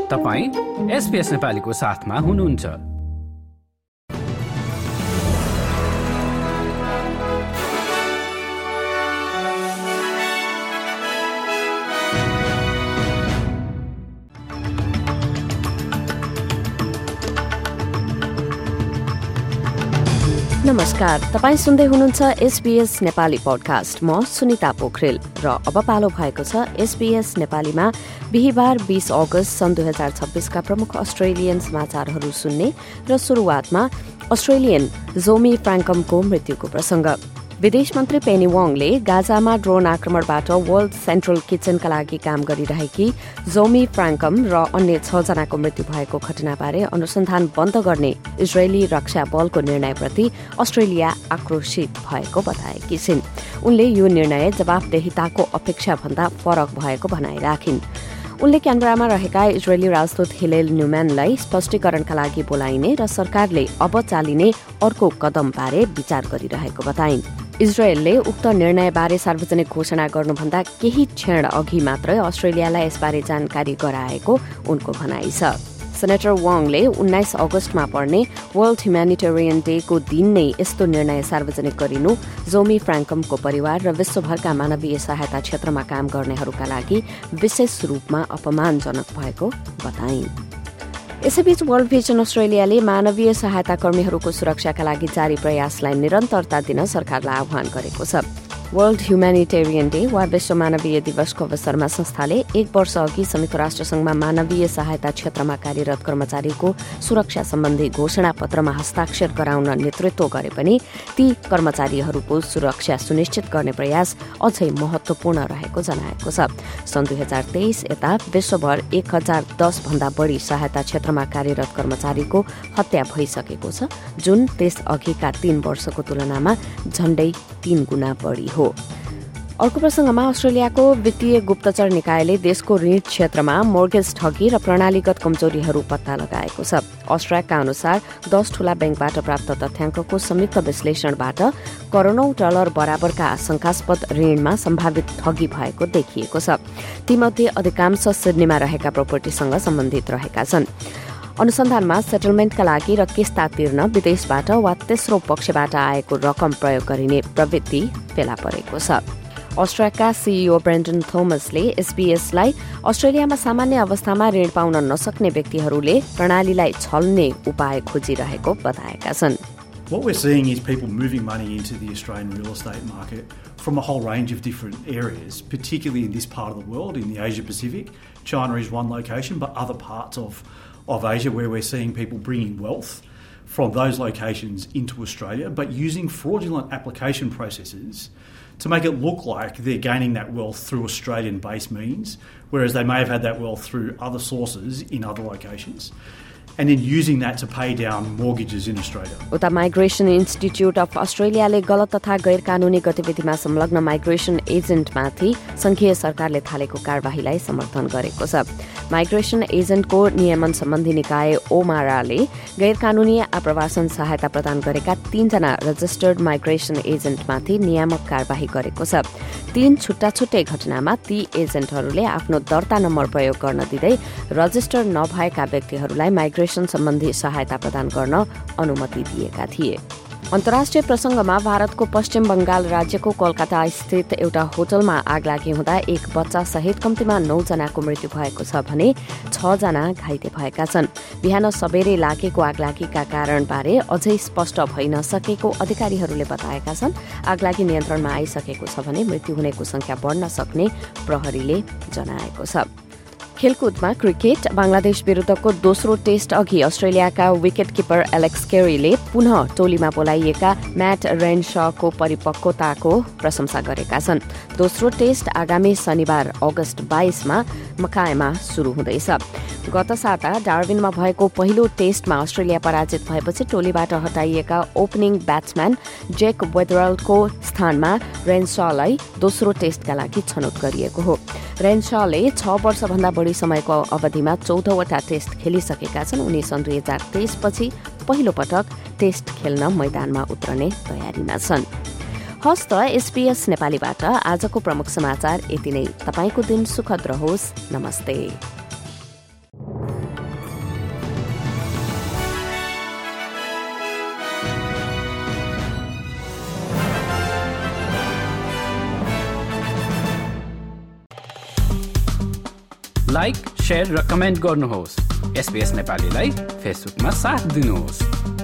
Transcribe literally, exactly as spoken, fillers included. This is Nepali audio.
तपाईं एसपीएस नेपालीको साथमा हुनुहुन्छ। नमस्कार, तपाईं सुन्दै हुनुहुन्छ एसबीएस नेपाली पडकास्ट। म सुनिता पोखरेल र अब पालो भएको छ एसबीएस नेपालीमा बिहिबार बीस अगस्त सन् दुई हजार छब्बीसका प्रमुख अस्ट्रेलियन समाचारहरू सुन्ने र सुरुवातमा अस्ट्रेलियन जोमी फ्राङ्कमको मृत्युको प्रसंग। विदेश मन्त्री पेनी वाङले गाजामा ड्रोन आक्रमणबाट वर्ल्ड सेन्ट्रल किचनका लागि काम गरिरहेकी जोमी फ्राङ्कम र अन्य छ जनाको मृत्यु भएको घटनाबारे अनुसन्धान बन्द गर्ने इजरायली रक्षा बलको निर्णयप्रति अस्ट्रेलिया आक्रोशित भएको बताएकी छिन्। उनले यो निर्णय जवाफदेहिताको अपेक्षा भन्दा फरक भएको भनाइ राखिन्। उनले क्यानबरामा रहेका इजरायली राजदूत हिलेल न्युम्यानलाई स्पष्टीकरणका लागि बोलाइने र सरकारले अब चालिने अर्को कदमबारे विचार गरिरहेको बताइन्। इजरायलले उक्त निर्णयबारे सार्वजनिक घोषणा गर्नुभन्दा केही क्षण अघि मात्रै अस्ट्रेलियालाई यसबारे जानकारी गराएको उनको भनाइ छ। सेनेटर वाङले उन्नाइस अगस्तमा पर्ने वर्ल्ड ह्युम्यानिटेरियन डेको दिन नै यस्तो निर्णय सार्वजनिक गरिनु जोमी फ्राङ्कमको परिवार र विश्वभरका मानवीय सहायता क्षेत्रमा काम गर्नेहरूका लागि विशेष रूपमा अपमानजनक भएको बताइन्। यसैबीच वर्ल्ड भिजन अस्ट्रेलियाले मानवीय सहायता कर्मीहरूको सुरक्षाका लागि जारी प्रयासलाई निरन्तरता दिन सरकारलाई आह्वान गरेको छ। वर्ल्ड ह्युम्यानिटेरियन डे वा विश्व मानवीय दिवसको अवसरमा संस्थाले एक वर्ष अघि संयुक्त राष्ट्रसंघमा मानवीय सहायता क्षेत्रमा कार्यरत कर्मचारीको सुरक्षा सम्बन्धी घोषणा पत्रमा हस्ताक्षर गराउन नेतृत्व गरे पनि ती कर्मचारीहरूको सुरक्षा सुनिश्चित गर्ने प्रयास अझै महत्वपूर्ण रहेको जनाएको छ। सन् दुई हजार तेइस यता विश्वभर एक हजार दस भन्दा बढी सहायता क्षेत्रमा कार्यरत कर्मचारीको हत्या भइसकेको छ, जुन त्यस अघिका तीन वर्षको तुलनामा झण्डै तीन गुणा बढी हो। अर्को प्रसंगमा अस्ट्रेलियाको वित्तीय गुप्तचर निकायले देशको ऋण क्षेत्रमा मोर्गेज ठगी र प्रणालीगत कमजोरीहरू पत्ता लगाएको छ। अस्ट्राकका अनुसार दस ठूला बैंकबाट प्राप्त तथ्याङ्कको संयुक्त विश्लेषणबाट करोडौं डलर बराबरका आशंकास्पद ऋणमा सम्भावित ठगी भएको देखिएको छ। तीमध्ये अधिकांश सिडनीमा रहेका प्रोपर्टीसँग सम्बन्धित रहेका छन्। अनुसन्धानमा सेटलमेन्टका लागि र किस्ता तिर्न विदेशबाट वा तेस्रो पक्षबाट आएको रकम प्रयोग गरिने प्रवृत्ति फेला परेको छ। अस्ट्रेलियाका सीईओ ब्रेन्डन थोमसले एसबीएसलाई अस्ट्रेलियामा सामान्य अवस्थामा ऋण पाउन नसक्ने व्यक्तिहरूले प्रणालीलाई छल्ने उपाय खोजिरहेको बताएका छन्। What we're seeing is people moving money into the Australian real estate market from a whole range of different areas, particularly in this part of the world, in the Asia Pacific. China is one location, but other parts of, of Asia where we're seeing people bringing wealth from those locations into Australia, but using fraudulent application processes to make it look like they're gaining that wealth through Australian-based means, whereas they may have had that wealth through other sources in other locations, and then using that to pay down mortgages in Australia. उता माइग्रेसन इन्स्टिट्युट अफ अस्ट्रेलियाले गलत तथा गैर कानूनी गतिविधिमा संलग्न माइग्रेसन एजेन्टमाथि संघीय सरकारले थालेको कारबाहीलाई समर्थन गरेको छ। माइग्रेसन एजेन्टको नियमन सम्बन्धी निकाय ओमाराले गैर कानूनी आप्रवासन सहायता प्रदान गरेका तीनजना रजिस्टर्ड माइग्रेसन एजेन्टमाथि नियामक कारबाही गरेको छ। तीन छुट्टा छुट्टै घटनामा ती एजेन्टहरूले आफ्नो दर्ता नम्बर प्रयोग गर्न दिँदै रजिस्टर्ड नभएका व्यक्तिहरूलाई माइग्रेसन सम्बन्धी सहायता प्रदान गर्न अनुमति दिएका थिए। अन्तर्राष्ट्रिय प्रसंगमा भारतको पश्चिम बंगाल राज्यको कोलकाता स्थित एउटा होटलमा आगलागी हुँदा एक बच्चा सहित कम्तीमा नौ जनाको मृत्यु भएको छ भने छ जना घाइते भएका छन्। बिहान सबेरै लागेको आगलागीका कारणबारे अझै स्पष्ट भइ नसकेको अधिकारीहरूले बताएका छन्। आगलागी नियन्त्रणमा आइसकेको छ भने मृत्यु हुनेको संख्या बढ्न सक्ने प्रहरीले जनाएको छ। खेलकुदमा क्रिकेट बंगलादेश विरुद्धको दोस्रो टेस्ट अघि अस्ट्रेलियाका विकेट किपर एलेक्स केरीले पुनः टोलीमा बोलाइएका म्याट रेनशको परिपक्वताको प्रशंसा गरेका छन्। दोस्रो टेस्ट आगामी शनिबार अगस्त बाइसमा मकाएमा शुरू हुँदैछ। गत साता डार्विनमा भएको पहिलो टेस्टमा अस्ट्रेलिया पराजित भएपछि टोलीबाट हटाइएका ओपनिङ ब्याट्सम्यान जेक वेदरलको स्थानमा रेनशलाई दोस्रो टेस्टका लागि छनौट गरिएको हो। रेनशले छ वर्षभन्दा बढी समयको अवधिमा चौधवटा टेस्ट खेलिसकेका छन्। उनी सन् दुई हजार तेइस पछि पहिलो पटक टेस्ट खेल्न मैदानमा उत्रने तयारीमा छन्। हस्त एसबीएस नेपालीबाट आजको प्रमुख समाचार यति नै। तपाईको दिन सुखद रहोस्। नमस्ते। लाइक, शेयर र कमेन्ट गर्नुहोस्। एसबीएस नेपालीलाई फेसबुकमा साथ दिनुहोस्।